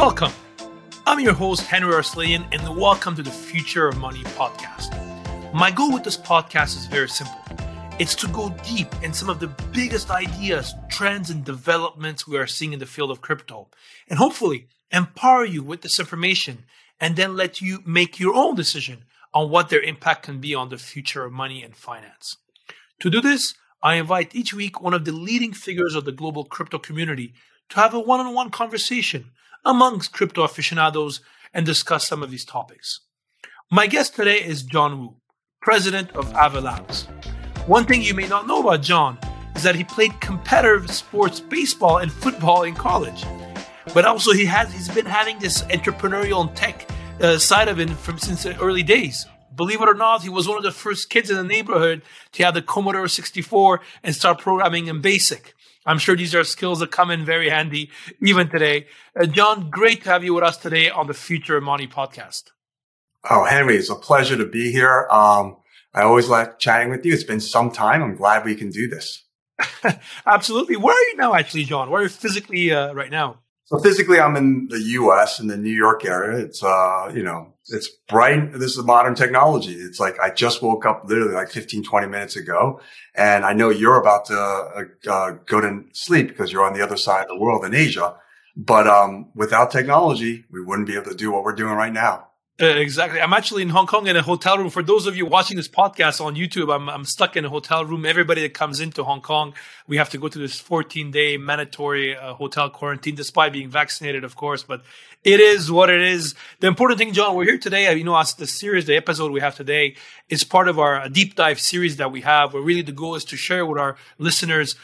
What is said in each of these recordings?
Welcome. I'm your host, Henry Arslanian, and welcome to the Future of Money podcast. My goal with this podcast is very simple. It's to go deep in some of the biggest ideas, trends, and developments we are seeing in the field of crypto, and hopefully empower you with this information and then let you make your own decision on what their impact can be on the future of money and finance. To do this, I invite each week one of the leading figures of the global crypto community to have a one-on-one conversation amongst crypto aficionados and discuss some of these topics. My guest today is John Wu, president of Ava Labs. One thing you may not know about John is that he played competitive sports baseball and football in college. But also he's been having this entrepreneurial and tech side of it since the early days. Believe it or not, he was one of the first kids in the neighborhood to have the Commodore 64 and start programming in BASIC. I'm sure these are skills that come in very handy even today. John, great to have you with us today on the Future of Money podcast. Oh, Henry, it's a pleasure to be here. I always like chatting with you. It's been some time. I'm glad we can do this. Absolutely. Where are you now, actually, John? Where are you physically right now? So physically, I'm in the U.S. in the New York area. It's it's bright. This is modern technology. It's like I just woke up literally like 15, 20 minutes ago. And I know you're about to go to sleep because you're on the other side of the world in Asia. But without technology, we wouldn't be able to do what we're doing right now. Exactly. I'm actually in Hong Kong in a hotel room. For those of you watching this podcast on YouTube, I'm stuck in a hotel room. Everybody that comes into Hong Kong, we have to go to this 14-day mandatory hotel quarantine, despite being vaccinated, of course. But it is what it is. The important thing, John, we're here today. As the episode we have today is part of our deep dive series that we have, where really the goal is to share with our listeners,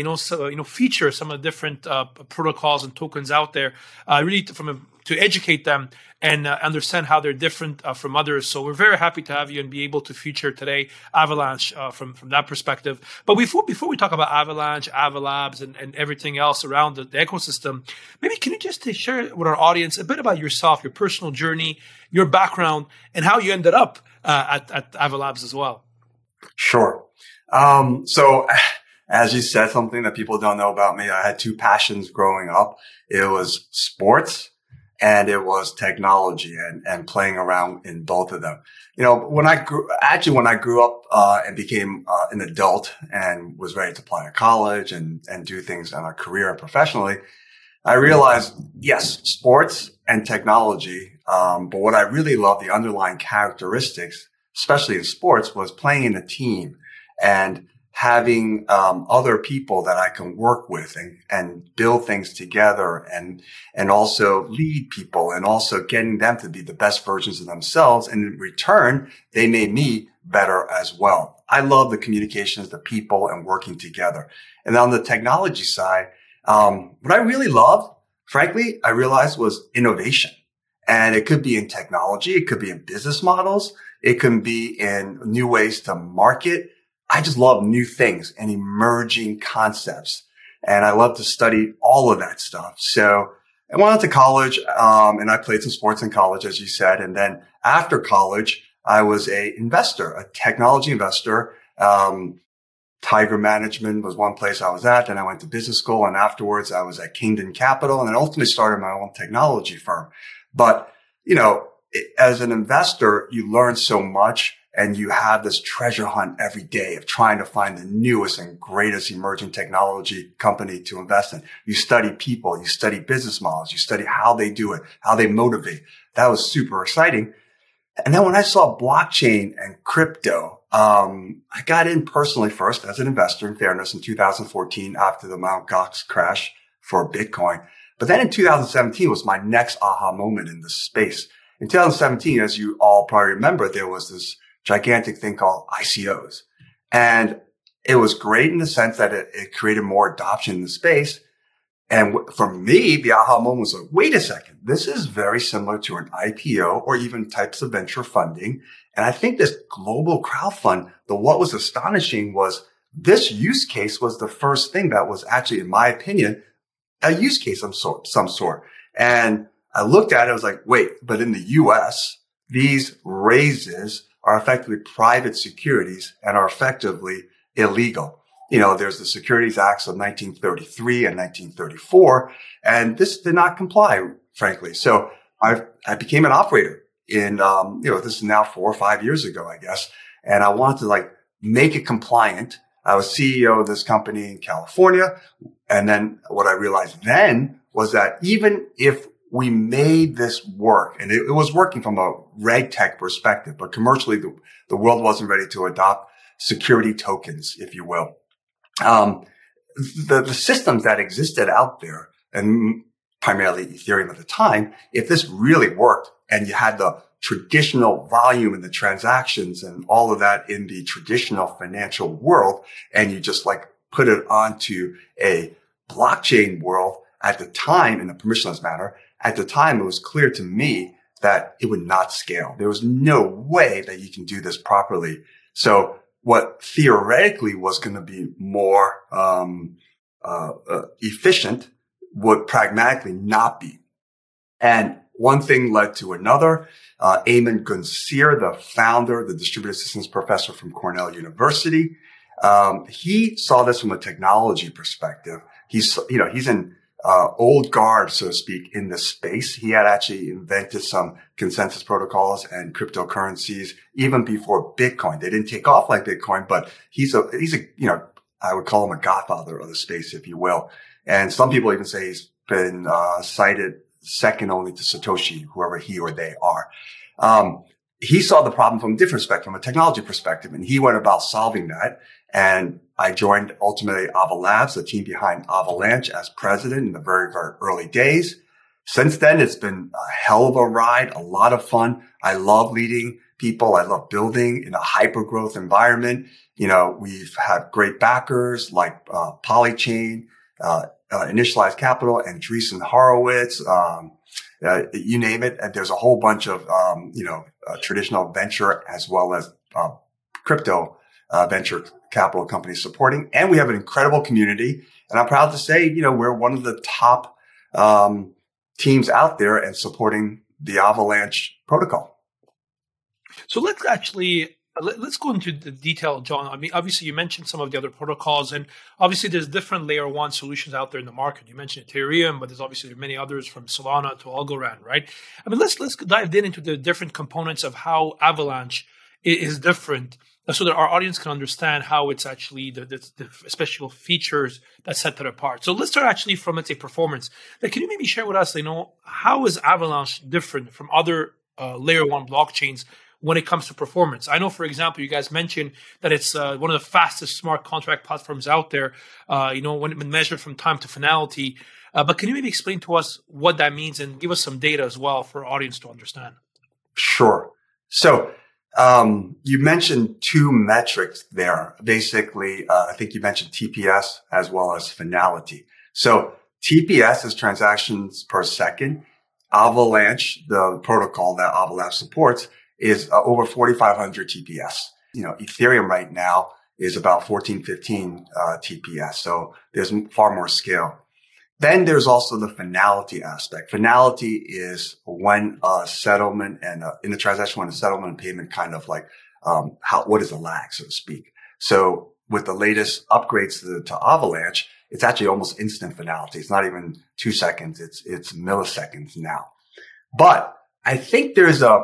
feature some of the different protocols and tokens out there, to educate them and understand how they're different from others. So we're very happy to have you and be able to feature today Avalanche from that perspective. But before we talk about Avalanche, Ava Labs, and everything else around the ecosystem, maybe can you just share with our audience a bit about yourself, your personal journey, your background, and how you ended up at Ava Labs as well? Sure. So as you said, something that people don't know about me, I had two passions growing up. It was sports and it was technology and playing around in both of them. When I grew up and became an adult and was ready to apply to college and do things in a career and professionally, I realized, yes, sports and technology. But what I really loved, the underlying characteristics, especially in sports, was playing in a team and having other people that I can work with and build things together and also lead people and also getting them to be the best versions of themselves. And in return, they made me better as well. I love the communications, the people, and working together. And on the technology side, what I really loved, frankly, I realized was innovation. And it could be in technology. It could be in business models. It can be in new ways to market. I just love new things and emerging concepts. And I love to study all of that stuff. So I went to college, and I played some sports in college, as you said. And then after college, I was a technology investor. Tiger Management was one place I was at. Then I went to business school. And afterwards, I was at Kingdon Capital and then ultimately started my own technology firm. But, as an investor, you learn so much. And you have this treasure hunt every day of trying to find the newest and greatest emerging technology company to invest in. You study people, you study business models, you study how they do it, how they motivate. That was super exciting. And then when I saw blockchain and crypto, I got in personally first as an investor, in fairness, in 2014 after the Mt. Gox crash for Bitcoin. But then in 2017 was my next aha moment in this space. In 2017, as you all probably remember, there was this gigantic thing called ICOs. And it was great in the sense that it created more adoption in the space. And for me, the aha moment was like, wait a second, this is very similar to an IPO or even types of venture funding. And I think this global crowdfund, what was astonishing was this use case was the first thing that was actually, in my opinion, a use case of some sort. And I looked at it, I was like, wait, but in the US, these raises are effectively private securities and are effectively illegal. There's the Securities Acts of 1933 and 1934, and this did not comply frankly. So I became an operator in, this is now 4 or 5 years ago, I guess. And I wanted to like make it compliant. I was CEO of this company in California. And then what I realized then was that even if we made this work, and it was working from a reg tech perspective, but commercially the world wasn't ready to adopt security tokens, if you will. The systems that existed out there, and primarily Ethereum at the time, if this really worked and you had the traditional volume and the transactions and all of that in the traditional financial world, and you just like put it onto a blockchain world at the time in a permissionless manner, at the time it was clear to me that it would not scale. There was no way that you can do this properly. So what theoretically was going to be more efficient would pragmatically not be. And one thing led to another. Ayman Gunseer, the founder, the distributed systems professor from Cornell University, he saw this from a technology perspective. He's an old guard, so to speak, in this space. He had actually invented some consensus protocols and cryptocurrencies even before Bitcoin. They didn't take off like Bitcoin, but he's a I would call him a godfather of the space, if you will. And some people even say he's been cited second only to Satoshi, whoever he or they are. He saw the problem from a different spectrum, a technology perspective, and he went about solving that. And I joined ultimately Avalabs, the team behind Avalanche, as president in the very, very early days. Since then, it's been a hell of a ride, a lot of fun. I love leading people. I love building in a hyper growth environment. We've had great backers like Polychain, Initialized Capital, and Andreessen Horowitz, you name it. And there's a whole bunch of, traditional venture as well as crypto venture capital companies supporting. And we have an incredible community. And I'm proud to say, we're one of the top teams out there and supporting the Avalanche protocol. So let's go into the detail, John. I mean, obviously you mentioned some of the other protocols, and obviously there's different layer one solutions out there in the market. You mentioned Ethereum, but there's obviously many others from Solana to Algorand, right? I mean, let's dive into the different components of how Avalanche is different, so that our audience can understand how it's actually the special features that set it apart. So let's start actually from, let's say, performance. Can you maybe share with us, how is Avalanche different from other layer one blockchains when it comes to performance? I know, for example, you guys mentioned that it's one of the fastest smart contract platforms out there, when measured from time to finality. But can you maybe explain to us what that means and give us some data as well for our audience to understand? Sure. So you mentioned two metrics there. Basically, I think you mentioned TPS as well as finality. So TPS is transactions per second. Avalanche, the protocol that Avalabs supports, is over 4,500 TPS. Ethereum right now is about 15 TPS. So there's far more scale. Then there's also the finality aspect. Finality is when a settlement and in a transaction, when a settlement and payment kind of like, what is the lag, so to speak. So with the latest upgrades to Avalanche, it's actually almost instant finality. It's not even 2 seconds. It's milliseconds now. But I think there's a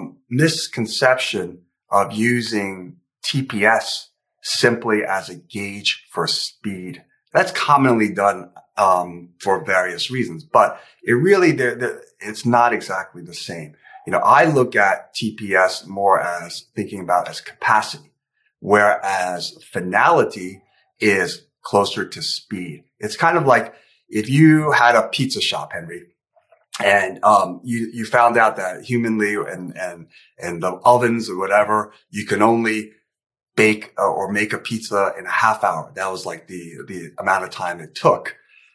misconception of using TPS simply as a gauge for speed. That's commonly done for various reasons, but it really it's not exactly the same. I look at TPS more as thinking about as capacity, whereas finality is closer to speed. It's kind of like if you had a pizza shop, Henry, and you found out that humanly and the ovens or whatever, you can only bake or make a pizza in a half hour. That was like the amount of time it took.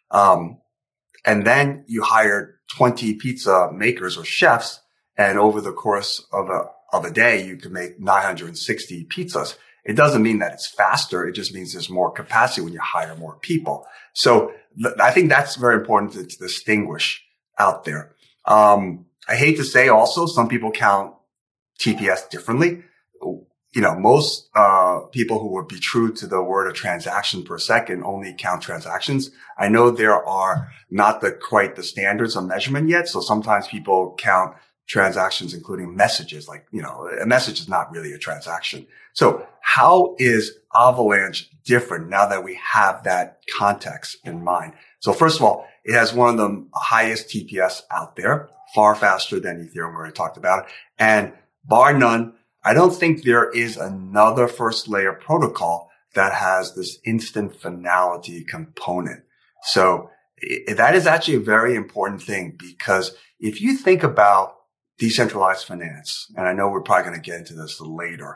And then you hired 20 pizza makers or chefs, and over the course of a day, you can make 960 pizzas. It doesn't mean that it's faster. It just means there's more capacity when you hire more people. So I think that's very important to distinguish out there. I hate to say also, some people count TPS differently. most people who would be true to the word of transaction per second only count transactions. I know there are not quite the standards of measurement yet. So sometimes people count transactions, including messages. Like, a message is not really a transaction. So how is Avalanche different now that we have that context in mind? So first of all, it has one of the highest TPS out there, far faster than Ethereum, we already talked about it. And bar none, I don't think there is another first layer protocol that has this instant finality component. So that is actually a very important thing, because if you think about decentralized finance, and I know we're probably going to get into this later,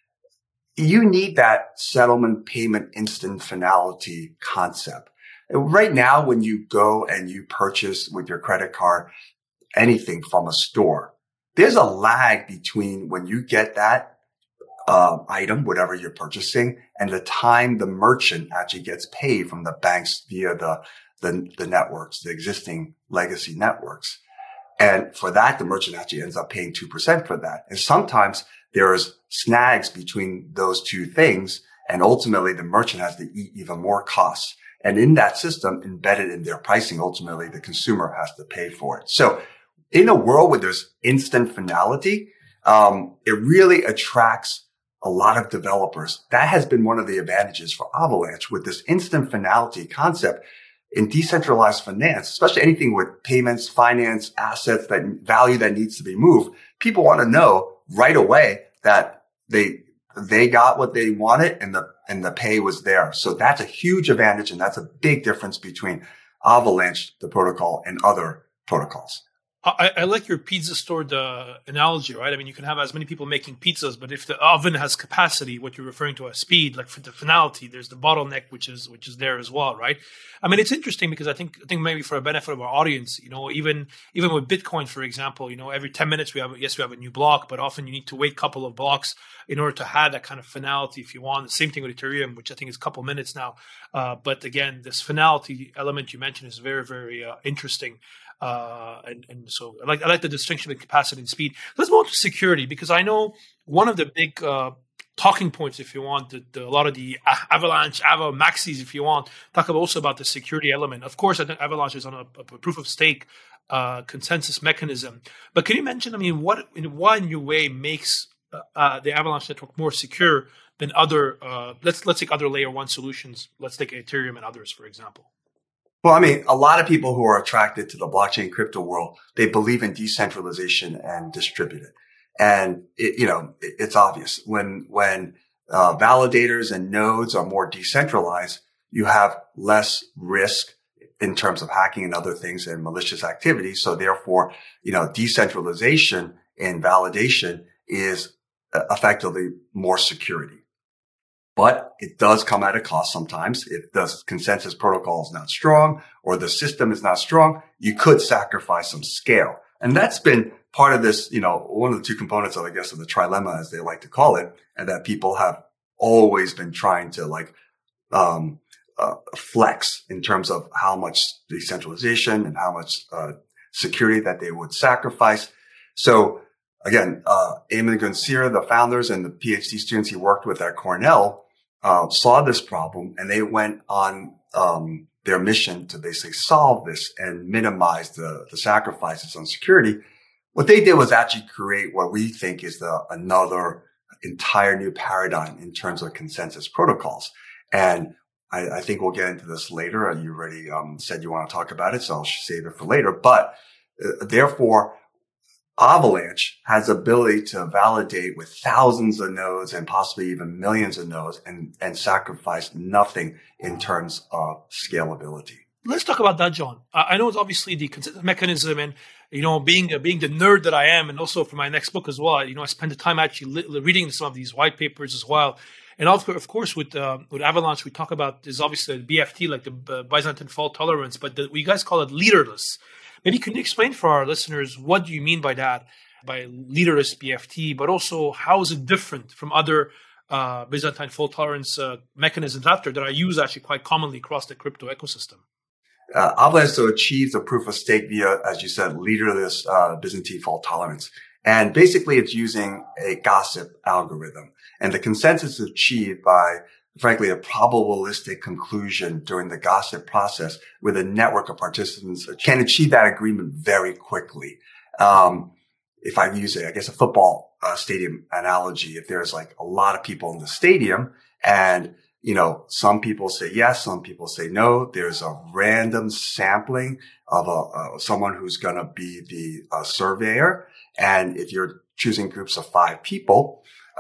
you need that settlement payment instant finality concept. Right now, when you go and you purchase with your credit card anything from a store, there's a lag between when you get that item, whatever you're purchasing, and the time the merchant actually gets paid from the banks via the networks, the existing legacy networks. And for that, the merchant actually ends up paying 2% for that. And sometimes there's snags between those two things, and ultimately the merchant has to eat even more costs. And in that system, embedded in their pricing, ultimately the consumer has to pay for it. So in a world where there's instant finality, it really attracts a lot of developers. That has been one of the advantages for Avalanche with this instant finality concept. In decentralized finance, especially anything with payments, finance, assets, that value that needs to be moved, people want to know right away that they got what they wanted and the pay was there. So that's a huge advantage, and that's a big difference between Avalanche, the protocol, and other protocols. I like your pizza store analogy, right? I mean, you can have as many people making pizzas, but if the oven has capacity, what you're referring to as speed, like for the finality, there's the bottleneck, which is there as well, right? I mean, it's interesting because I think maybe for a benefit of our audience, even with Bitcoin, for example, every 10 minutes we have a new block, but often you need to wait a couple of blocks in order to have that kind of finality if you want. The same thing with Ethereum, which I think is a couple minutes now. But again, this finality element you mentioned is very, very interesting. And so I like the distinction between capacity and speed. Let's move on to security, because I know one of the big talking points, if you want, a lot of the Avalanche, Maxis, if you want, talk also about the security element. Of course, I think Avalanche is on a proof of stake consensus mechanism. But can you mention, what in your way makes the Avalanche network more secure than other, let's take other layer one solutions. Let's take Ethereum and others, for example. Well, a lot of people who are attracted to the blockchain crypto world, they believe in decentralization and distributed. And it's obvious when validators and nodes are more decentralized, you have less risk in terms of hacking and other things and malicious activity. So therefore, decentralization and validation is effectively more security. But it does come at a cost sometimes. If the consensus protocol is not strong or the system is not strong, you could sacrifice some scale. And that's been part of this, one of the two components of, I guess, of the trilemma, as they like to call it, and that people have always been trying to flex in terms of how much decentralization and how much security that they would sacrifice. So again, Eamon Gounsera, the founders and the PhD students he worked with at Cornell, saw this problem, and they went on their mission to basically solve this and minimize the sacrifices on security. What they did was actually create what we think is another entire new paradigm in terms of consensus protocols. And I think we'll get into this later. You already said you want to talk about it, so I'll save it for later. But therefore, Avalanche has the ability to validate with thousands of nodes and possibly even millions of nodes and sacrifice nothing in terms of scalability. Let's talk about that, John. I know it's obviously the consensus mechanism, and being the nerd that I am, and also for my next book as well, I spend the time actually reading some of these white papers as well. And of course, with Avalanche, we talk about there's obviously the BFT, like the Byzantine fault tolerance, but we guys call it leaderless. Maybe can you explain for our listeners what do you mean by that, by leaderless BFT, but also how is it different from other Byzantine fault tolerance mechanisms out there that are used actually quite commonly across the crypto ecosystem? Avalanche achieves a proof of stake via, as you said, leaderless Byzantine fault tolerance. And basically it's using a gossip algorithm. And the consensus is achieved by, frankly, a probabilistic conclusion during the gossip process where the network of participants can achieve that agreement very quickly. If I use a football stadium analogy, if there's like a lot of people in the stadium and, some people say yes, some people say no, there's a random sampling of someone who's going to be the surveyor. And if you're choosing groups of 5 people,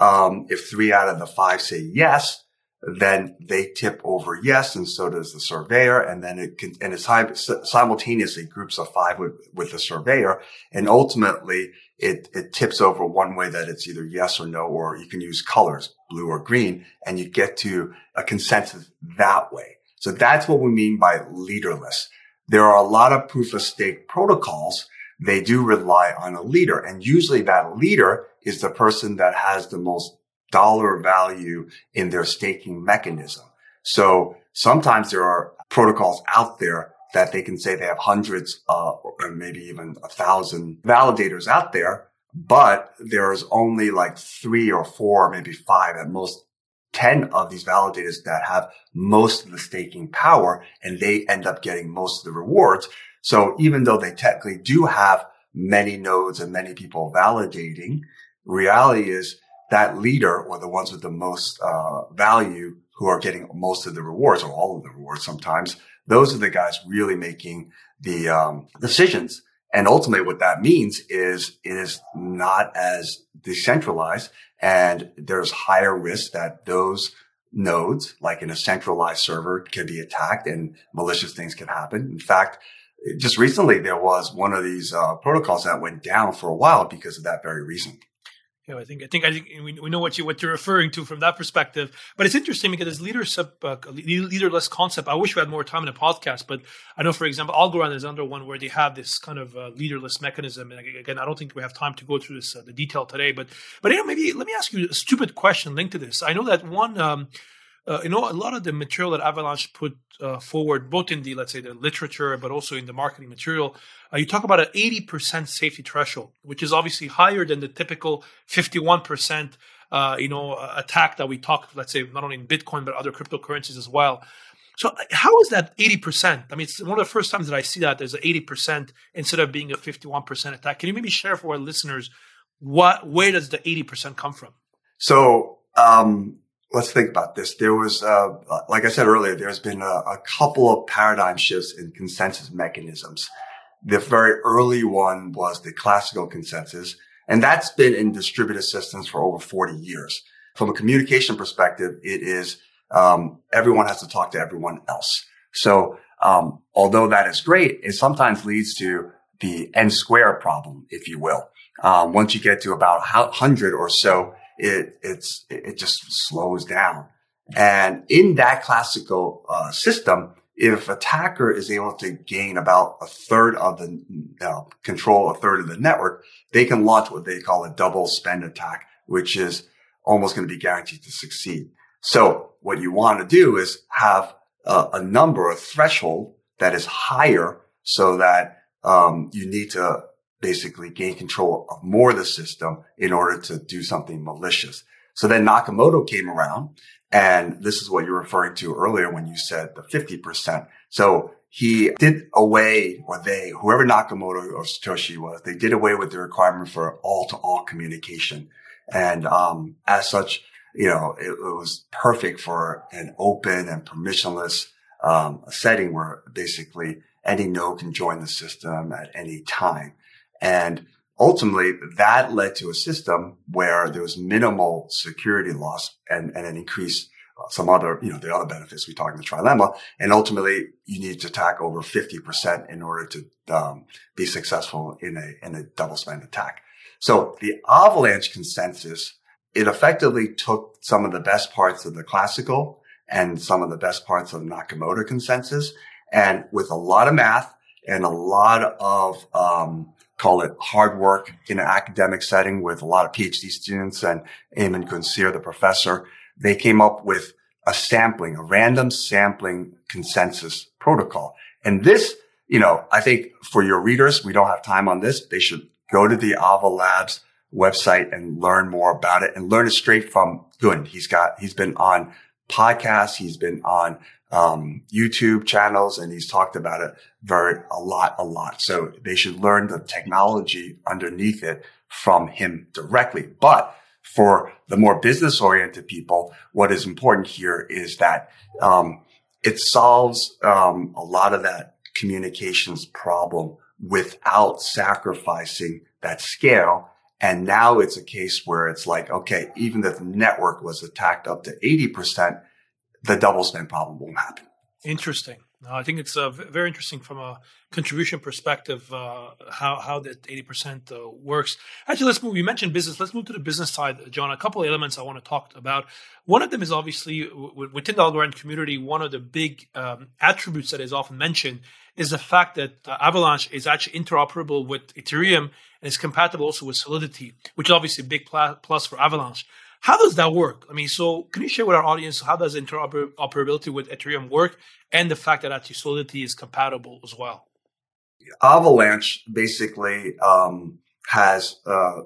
if 3 out of the 5 say yes, then they tip over yes, and so does the surveyor, and then it's simultaneously groups of 5 with the surveyor, and ultimately it tips over one way that it's either yes or no, or you can use colors, blue or green, and you get to a consensus that way. So that's what we mean by leaderless. There are a lot of proof of stake protocols. They do rely on a leader, and usually that leader is the person that has the most dollar value in their staking mechanism. So sometimes there are protocols out there that they can say they have hundreds or maybe even 1,000 validators out there, but there's only like 3 or 4, maybe 5 at most 10 of these validators that have most of the staking power, and they end up getting most of the rewards. So even though they technically do have many nodes and many people validating, reality is that leader, or the ones with the most value who are getting most of the rewards, or all of the rewards sometimes, those are the guys really making the decisions. And ultimately what that means is it is not as decentralized, and there's higher risk that those nodes, like in a centralized server, can be attacked and malicious things can happen. In fact, just recently there was one of these protocols that went down for a while because of that very reason. Yeah, I think we know what you're referring to from that perspective. But it's interesting because this leaderless concept, I wish we had more time in the podcast, but I know, for example, Algorand is under one where they have this kind of leaderless mechanism. And again, I don't think we have time to go through this the detail today. But maybe let me ask you a stupid question linked to this. I know that one. A lot of the material that Avalanche put forward, both in the, let's say, the literature, but also in the marketing material, you talk about an 80% safety threshold, which is obviously higher than the typical 51%, attack that we talk, let's say, not only in Bitcoin, but other cryptocurrencies as well. So how is that 80%? I mean, it's one of the first times that I see that there's an 80% instead of being a 51% attack. Can you maybe share for our listeners where does the 80% come from? So, let's think about this. There was, like I said earlier, there's been a couple of paradigm shifts in consensus mechanisms. The very early one was the classical consensus, and that's been in distributed systems for over 40 years. From a communication perspective, it is everyone has to talk to everyone else. So although that is great, it sometimes leads to the N squared problem, if you will. Once you get to about 100 or so, it just slows down. And in that classical system, if attacker is able to gain about a third of the control, a third of the network, they can launch what they call a double spend attack, which is almost going to be guaranteed to succeed. So what you want to do is have a number, a threshold that is higher, so that you need to basically gain control of more of the system in order to do something malicious. So then Nakamoto came around, and this is what you're referring to earlier when you said the 50%. So he did away, or whoever Nakamoto or Satoshi was, they did away with the requirement for all-to-all communication. And as such, it was perfect for an open and permissionless setting where basically any node can join the system at any time. And ultimately, that led to a system where there was minimal security loss and an increase some other, the other benefits we talked in the trilemma. And ultimately, you need to attack over 50% in order to be successful in a double spend attack. So the Avalanche consensus, it effectively took some of the best parts of the classical and some of the best parts of the Nakamoto consensus, and with a lot of math and a lot of call it hard work in an academic setting with a lot of PhD students and Ayman Kunsir, the professor, they came up with a random sampling consensus protocol. And this, I think for your readers, we don't have time on this. They should go to the Ava Labs website and learn more about it and learn it straight from Gun. He's been on podcasts. He's been on YouTube channels, and he's talked about it a lot. So they should learn the technology underneath it from him directly. But for the more business oriented people, what is important here is that it solves a lot of that communications problem without sacrificing that scale. And now it's a case where it's like, okay, even if the network was attacked up to 80%, the double spend problem won't happen. Interesting. I think it's very interesting from a contribution perspective, how that 80% works. Actually, let's move. You mentioned business. Let's move to the business side, John. A couple of elements I want to talk about. One of them is obviously within the Algorand community, one of the big attributes that is often mentioned is the fact that Avalanche is actually interoperable with Ethereum and is compatible also with Solidity, which is obviously a big plus for Avalanche. How does that work? I mean, so can you share with our audience how does interoperability with Ethereum work, and the fact that actually Solidity is compatible as well? Avalanche basically has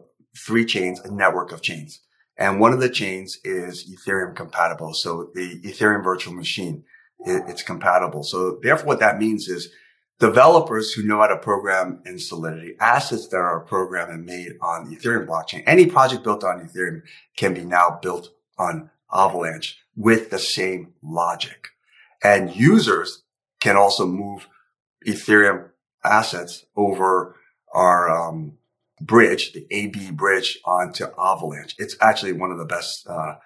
3 chains, a network of chains. And one of the chains is Ethereum compatible. So the Ethereum virtual machine, it's compatible. So therefore what that means is developers who know how to program in Solidity, assets that are programmed and made on the Ethereum blockchain, any project built on Ethereum can be now built on Avalanche with the same logic. And users can also move Ethereum assets over our bridge, the AB bridge, onto Avalanche. It's actually one of the best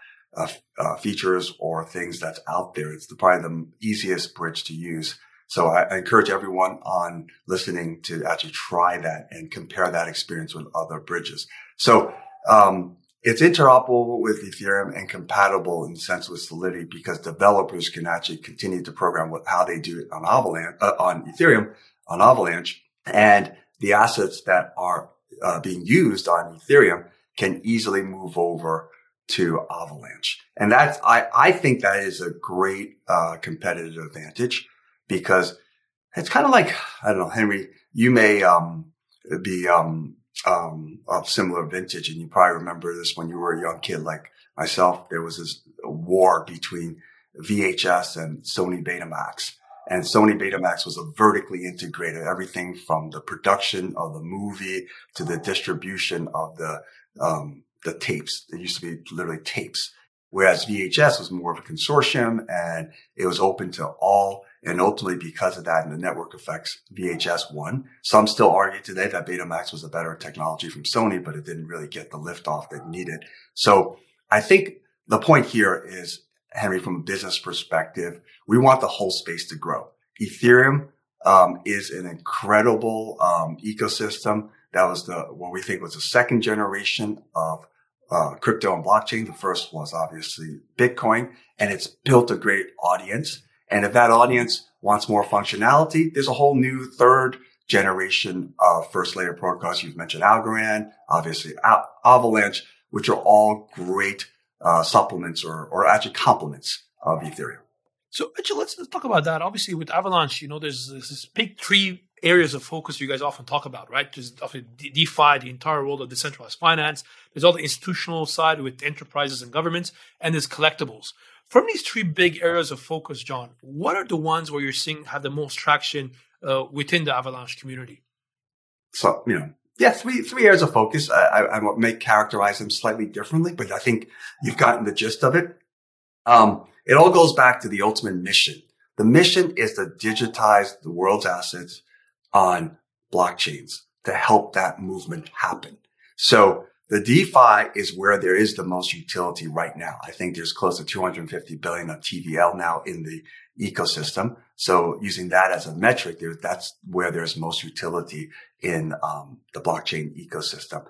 features or things that's out there. It's probably the easiest bridge to use. So I encourage everyone on listening to actually try that and compare that experience with other bridges. So it's interoperable with Ethereum and compatible in the sense with Solidity because developers can actually continue to program how they do it on Avalanche, on Ethereum, on Avalanche, and the assets that are being used on Ethereum can easily move over to Avalanche. And that's I think that is a great competitive advantage. Because it's kind of like, I don't know, Henry, you may be of similar vintage, and you probably remember this when you were a young kid like myself. There was this war between VHS and Sony Betamax. And Sony Betamax was a vertically integrated, everything from the production of the movie to the distribution of the tapes. It used to be literally tapes. Whereas VHS was more of a consortium and it was open to all. And ultimately, because of that and the network effects, VHS won. Some still argue today that Betamax was a better technology from Sony, but it didn't really get the liftoff that it needed. So I think the point here is, Henry, from a business perspective, we want the whole space to grow. Ethereum is an incredible ecosystem. That was what we think was the second generation of crypto and blockchain. The first was obviously Bitcoin, and it's built a great audience. And if that audience wants more functionality, there's a whole new third generation of first layer protocols. You've mentioned Algorand, obviously Avalanche, which are all great supplements or actually complements of Ethereum. So actually, let's talk about that. Obviously, with Avalanche, there's this big 3 areas of focus you guys often talk about, right? There's DeFi, the entire world of decentralized finance. There's all the institutional side with enterprises and governments, and there's collectibles. From these 3 big areas of focus, John, what are the ones where you're seeing have the most traction within the Avalanche community? So, 3 areas of focus. I may characterize them slightly differently, but I think you've gotten the gist of it. It all goes back to the ultimate mission. The mission is to digitize the world's assets on blockchains to help that movement happen. So the DeFi is where there is the most utility right now. I think there's close to 250 billion of TVL now in the ecosystem. So using that as a metric, that's where there's most utility in the blockchain ecosystem.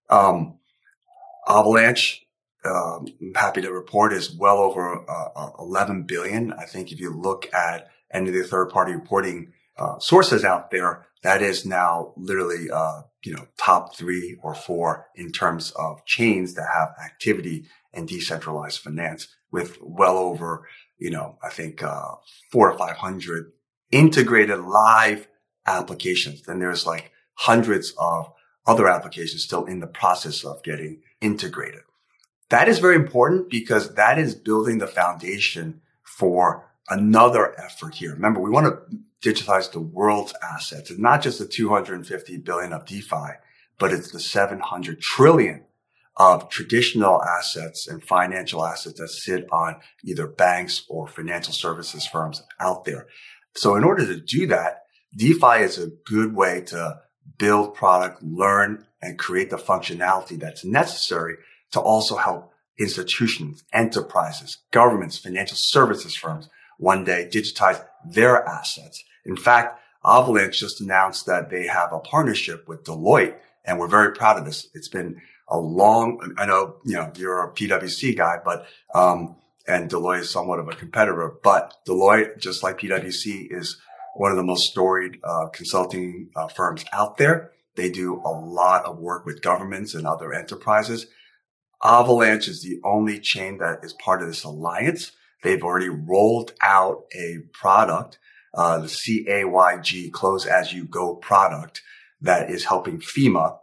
Avalanche, I'm happy to report, is well over 11 billion. I think if you look at any of the third-party reporting sources out there, that is now literally top 3 or 4 in terms of chains that have activity in decentralized finance, with well over I think 400 or 500 integrated live applications. Then there's like hundreds of other applications still in the process of getting integrated. That is very important because that is building the foundation for another effort here. Remember, we want to digitize the world's assets. It's not just the 250 billion of DeFi, but it's the 700 trillion of traditional assets and financial assets that sit on either banks or financial services firms out there. So in order to do that, DeFi is a good way to build product, learn, and create the functionality that's necessary to also help institutions, enterprises, governments, financial services firms one day digitize their assets. In fact, Avalanche just announced that they have a partnership with Deloitte, and we're very proud of this. It's been a long, I know, you're a PwC guy, but, and Deloitte is somewhat of a competitor, but Deloitte, just like PwC, is one of the most storied, consulting, firms out there. They do a lot of work with governments and other enterprises. Avalanche is the only chain that is part of this alliance. They've already rolled out a product, the CAYG, Close As You Go product, that is helping FEMA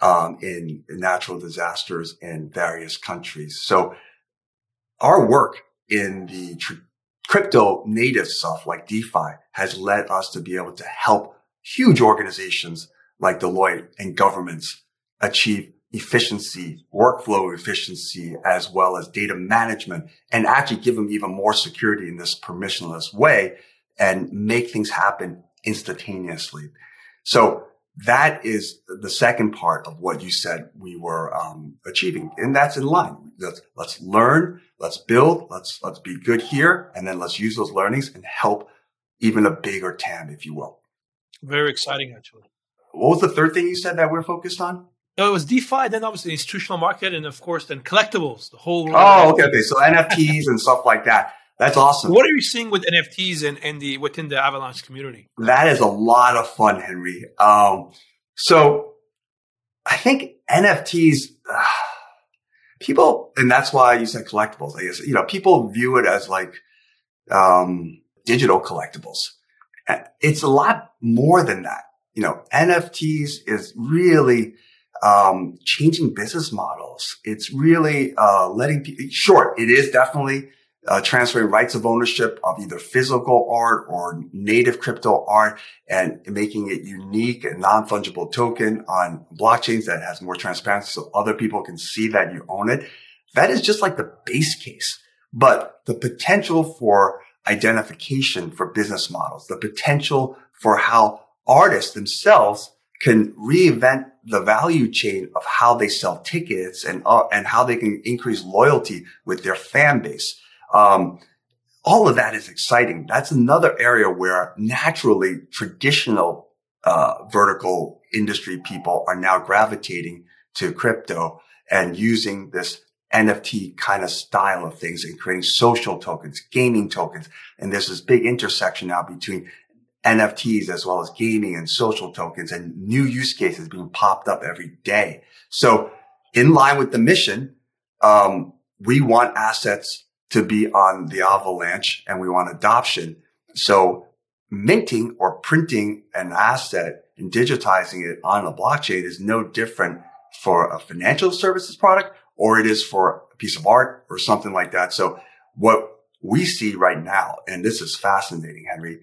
in natural disasters in various countries. So our work in the crypto native stuff like DeFi has led us to be able to help huge organizations like Deloitte and governments achieve efficiency, workflow efficiency, as well as data management, and actually give them even more security in this permissionless way and make things happen instantaneously. So that is the second part of what you said we were achieving. And that's in line. Let's learn, let's build, let's be good here, and then let's use those learnings and help even a bigger TAM, if you will. Very exciting, actually. What was the third thing you said that we're focused on? No, it was DeFi, then obviously the institutional market, and of course then collectibles, the whole world. Oh, okay. So NFTs and stuff like that. That's awesome. What are you seeing with NFTs and within the Avalanche community? That is a lot of fun, Henry. So I think NFTs, people, and that's why you said collectibles. I guess, people view it as like, digital collectibles. It's a lot more than that. NFTs is really, changing business models. It's really, letting people, sure, it is definitely, transferring rights of ownership of either physical art or native crypto art and making it unique and non-fungible token on blockchains that has more transparency so other people can see that you own it. That is just like the base case. But the potential for identification for business models, the potential for how artists themselves can reinvent the value chain of how they sell tickets and how they can increase loyalty with their fan base. All of that is exciting. That's another area where naturally traditional, vertical industry people are now gravitating to crypto and using this NFT kind of style of things and creating social tokens, gaming tokens. And there's this big intersection now between NFTs as well as gaming and social tokens and new use cases being popped up every day. So in line with the mission, we want assets to be on the Avalanche and we want adoption. So minting or printing an asset and digitizing it on a blockchain is no different for a financial services product or it is for a piece of art or something like that. So what we see right now, and this is fascinating, Henry,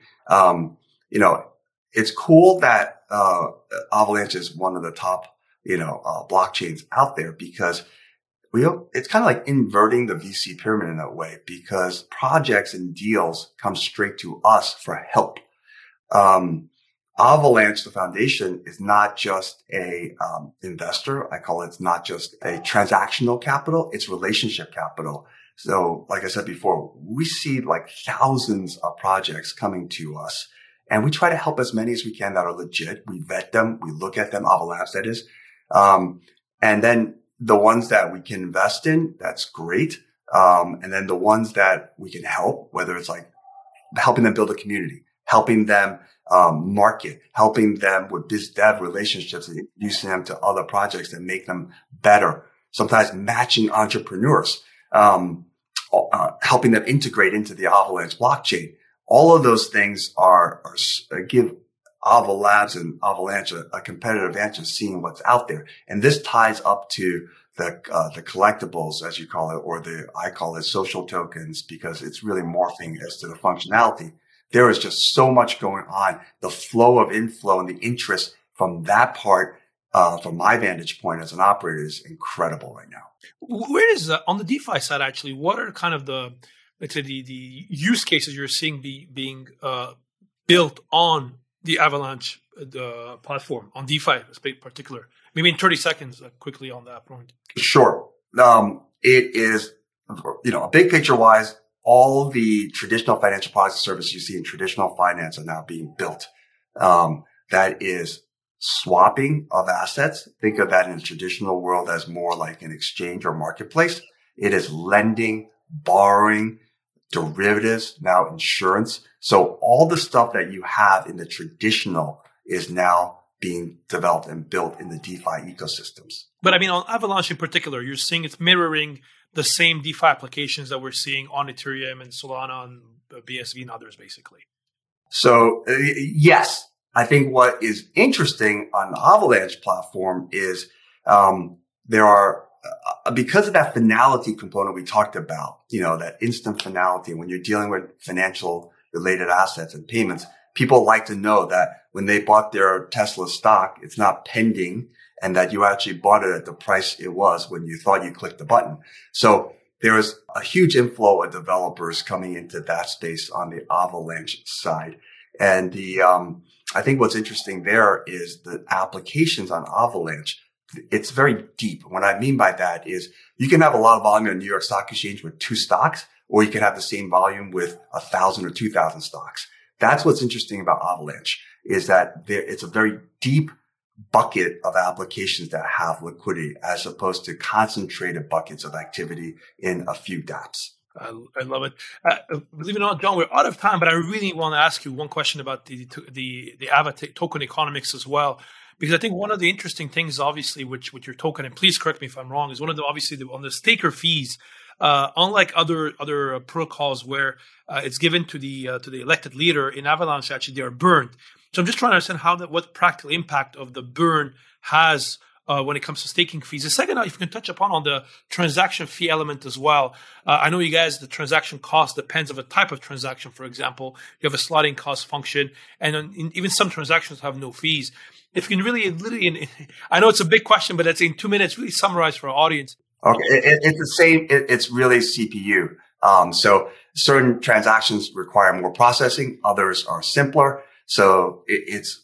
it's cool that, Avalanche is one of the top, blockchains out there because it's kind of like inverting the VC pyramid in a way because projects and deals come straight to us for help. Avalanche, the foundation, is not just a investor. I call it's not just a transactional capital. It's relationship capital. So like I said before, we see like thousands of projects coming to us and we try to help as many as we can that are legit. We vet them. We look at them, Avalanche that is. And then the ones that we can invest in, that's great. And then the ones that we can help, whether it's like helping them build a community, helping them market, helping them with biz dev relationships, and introducing them to other projects that make them better. Sometimes matching entrepreneurs, helping them integrate into the Avalanche blockchain. All of those things give Ava Labs and Avalanche a competitive advantage of seeing what's out there. And this ties up to the collectibles, as you call it, or I call it social tokens, because it's really morphing as to the functionality. There is just so much going on. The flow of inflow and the interest from that part, from my vantage point as an operator, is incredible right now. Where is on the DeFi side, actually, what are kind of let's say the use cases you're seeing being built on the Avalanche platform, on DeFi in particular? Maybe in 30 seconds, quickly on that point. Sure. It is, a big picture wise, all the traditional financial products and services you see in traditional finance are now being built. That is swapping of assets. Think of that in the traditional world as more like an exchange or marketplace. It is lending, borrowing, derivatives, now insurance. So all the stuff that you have in the traditional is now being developed and built in the DeFi ecosystems. But I mean, on Avalanche in particular, you're seeing it's mirroring the same DeFi applications that we're seeing on Ethereum and Solana and BSV and others, basically. So yes, I think what is interesting on the Avalanche platform is there are, because of that finality component we talked about, that instant finality, when you're dealing with financial related assets and payments, people like to know that when they bought their Tesla stock, it's not pending and that you actually bought it at the price it was when you thought you clicked the button. So there is a huge inflow of developers coming into that space on the Avalanche side. And I think what's interesting there is the applications on Avalanche. It's very deep. What I mean by that is you can have a lot of volume on New York Stock Exchange with 2 stocks, or you can have the same volume with 1,000 or 2,000 stocks. That's what's interesting about Avalanche, is that it's a very deep bucket of applications that have liquidity as opposed to concentrated buckets of activity in a few dApps. I love it. Believe it or not, John, we're out of time, but I really want to ask you one question about the Ava token economics as well. Because I think one of the interesting things, obviously, with your token, and please correct me if I'm wrong, is one of the, obviously, on the staker fees, unlike other protocols where it's given to the elected leader, in Avalanche, actually, they are burned. So I'm just trying to understand what practical impact of the burn has when it comes to staking fees. The second, if you can touch upon on the transaction fee element as well. I know you guys, the transaction cost depends on the type of transaction. For example, you have a slotting cost function, and even some transactions have no fees. If you can really, I know it's a big question, but it's in 2 minutes, really summarize for our audience. Okay, it's the same. It's really CPU. So certain transactions require more processing, others are simpler. So it's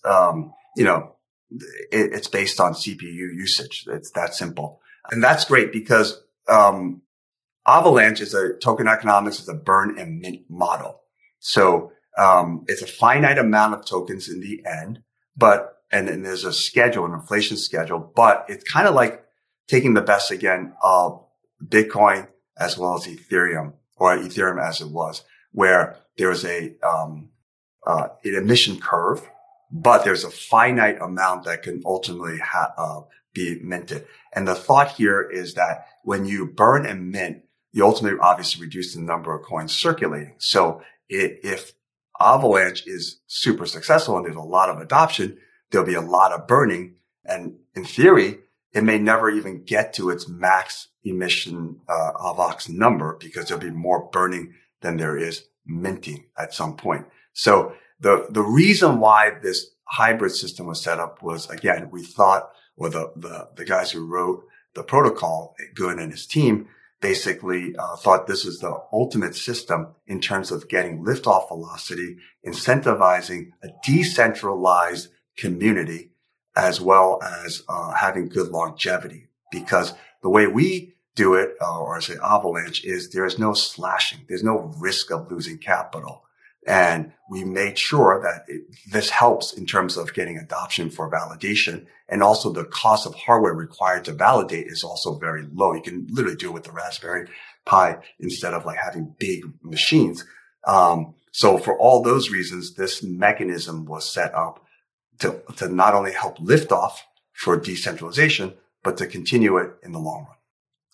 based on CPU usage. It's that simple, and that's great because Avalanche is token economics is a burn and mint model. So it's a finite amount of tokens in the end, and then there's a schedule, an inflation schedule, but it's kind of like taking the best again of Bitcoin as well as Ethereum, or Ethereum as it was, where there is an emission curve, but there's a finite amount that can ultimately be minted. And the thought here is that when you burn and mint, you ultimately obviously reduce the number of coins circulating. So if Avalanche is super successful and there's a lot of adoption, there'll be a lot of burning. And in theory, it may never even get to its max emission AVAX number because there'll be more burning than there is minting at some point. So the reason why this hybrid system was set up was, again, we thought, or the guys who wrote the protocol, Gun and his team, basically thought this is the ultimate system in terms of getting liftoff velocity, incentivizing a decentralized community, as well as having good longevity. Because the way we do it, or say Avalanche, is there is no slashing. There's no risk of losing capital. And we made sure that this helps in terms of getting adoption for validation. And also the cost of hardware required to validate is also very low. You can literally do it with the Raspberry Pi instead of like having big machines. So for all those reasons, this mechanism was set up to not only help lift off for decentralization, but to continue it in the long run.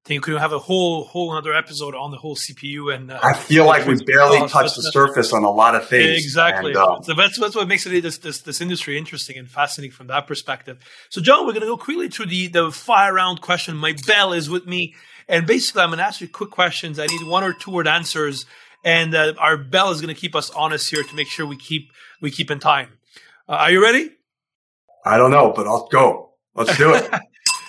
think you could have a whole another episode on the whole CPU. And I feel like we barely touched the surface on a lot of things. Exactly. So that's what makes it this industry interesting and fascinating from that perspective. So, John, we're going to go quickly through the fire round question. My bell is with me, and basically, I'm going to ask you quick questions. I need 1 or 2 word answers, and our bell is going to keep us honest here to make sure we keep in time. Are you ready? I don't know, but I'll go. Let's do it.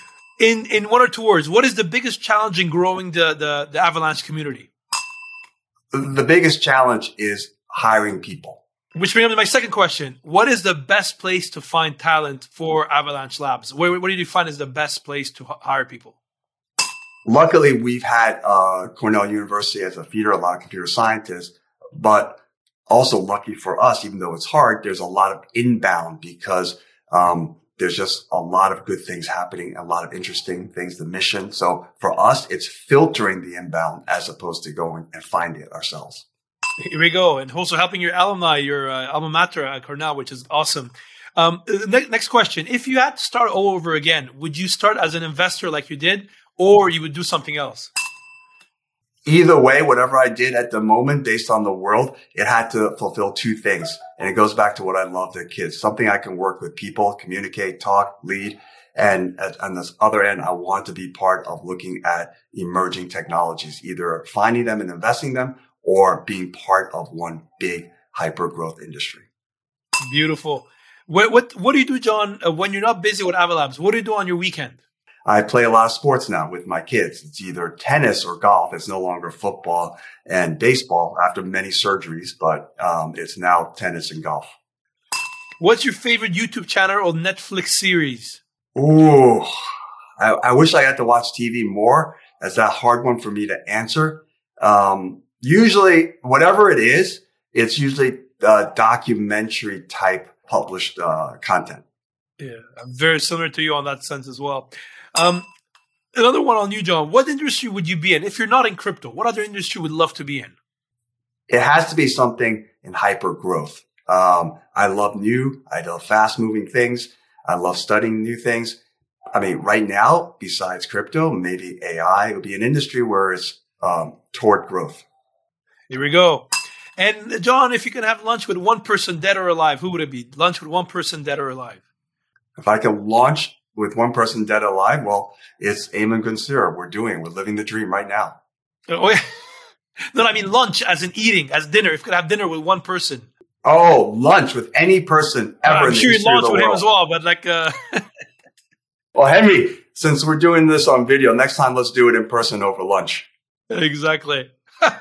In 1 or 2 words, what is the biggest challenge in growing the Avalanche community? The biggest challenge is hiring people. Which brings me to my second question. What is the best place to find talent for Avalanche Labs? What do you find is the best place to hire people? Luckily, we've had Cornell University as a feeder, a lot of computer scientists, but also lucky for us, even though it's hard, there's a lot of inbound because there's just a lot of good things happening, a lot of interesting things, the mission. So for us, it's filtering the inbound as opposed to going and finding it ourselves. Here we go. And also helping your alumni, your alma mater at Cornell, which is awesome. Next question. If you had to start all over again, would you start as an investor like you did, or you would do something else? Either way, whatever I did at the moment, based on the world, it had to fulfill 2 things. And it goes back to what I love the kids, something I can work with people, communicate, talk, lead. And on this other end, I want to be part of looking at emerging technologies, either finding them and investing them or being part of one big hyper growth industry. Beautiful. What do you do, John, when you're not busy with Avalabs? What do you do on your weekend? I play a lot of sports now with my kids. It's either tennis or golf. It's no longer football and baseball after many surgeries, but it's now tennis and golf. What's your favorite YouTube channel or Netflix series? Ooh, I wish I got to watch TV more. That's a hard one for me to answer. Usually, whatever it is, it's usually documentary type published content. Yeah, I'm very similar to you on that sense as well. Another one on you, John. What industry would you be in? If you're not in crypto, what other industry would you love to be in? It has to be something in hyper growth. I love fast moving things. I love studying new things. I mean, right now, besides crypto, maybe AI would be an industry where it's toward growth. Here we go. And John, if you can have lunch with one person dead or alive, who would it be? Lunch with one person dead or alive? If I can launch with one person dead or alive, well, it's Ayman Gunser. We're living the dream right now. Oh, yeah. No, I mean lunch as in eating, as dinner. If you could have dinner with one person. Oh, lunch with any person ever. I'm sure you'd launch with him as well, but like... Well, Henry, since we're doing this on video, next time let's do it in person over lunch. Exactly.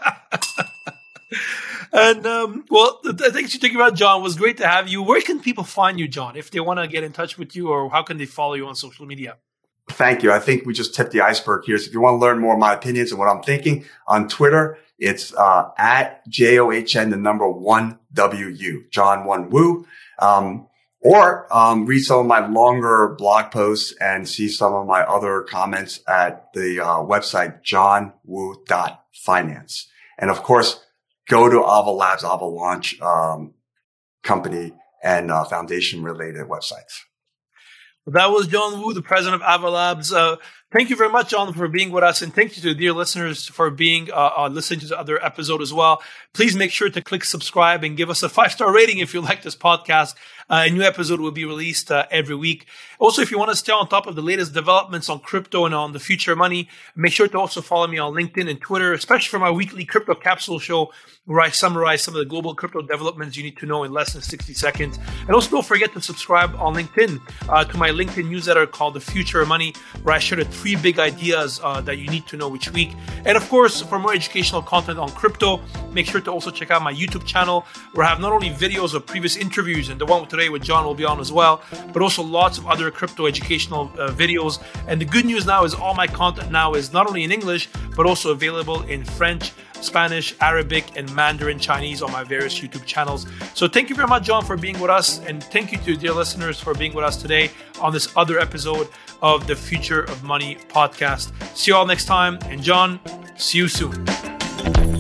And, thanks for taking about John. It was great to have you. Where can people find you, John, if they want to get in touch with you, or how can they follow you on social media? Thank you. I think we just tipped the iceberg here. So if you want to learn more of my opinions and what I'm thinking on Twitter, it's at JOHN, the number 1WU, John 1 Woo. Or read some of my longer blog posts and see some of my other comments at the website johnwoo.finance. And of course, go to Ava Labs, Avalanche company and foundation related websites. That was John Woo, the president of Ava Labs. Thank you very much, John, for being with us. And thank you to the dear listeners for being listening to the other episode as well. Please make sure to click subscribe and give us a 5-star rating if you like this podcast. A new episode will be released every week. Also, if you want to stay on top of the latest developments on crypto and on the future of money, make sure to also follow me on LinkedIn and Twitter, especially for my weekly Crypto Capsule show, where I summarize some of the global crypto developments you need to know in less than 60 seconds. And also don't forget to subscribe on LinkedIn to my LinkedIn newsletter called The Future of Money, where I share the 3 big ideas that you need to know each week. And of course, for more educational content on crypto, make sure to also check out my YouTube channel, where I have not only videos of previous interviews, and the one today with John will be on as well, but also lots of other crypto educational videos. And the good news now is all my content now is not only in English, but also available in French, Spanish, Arabic, and Mandarin Chinese on my various YouTube channels. So thank you very much, John, for being with us. And thank you to dear listeners for being with us today on this other episode of the Future of Money podcast. See you all next time. And John, see you soon.